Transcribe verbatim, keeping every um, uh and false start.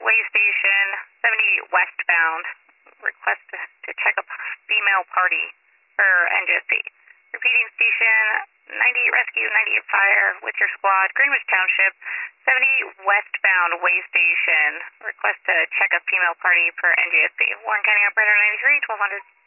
way station, seventy westbound. Request to, to check a female party for N J S P. Repeating station, ninety-eight rescue, ninety-eight fire with your squad, Greenwich Township, seventy westbound way station. Request to check a female party for N J S P. Warren County Operator ninety-three, twelve hundred.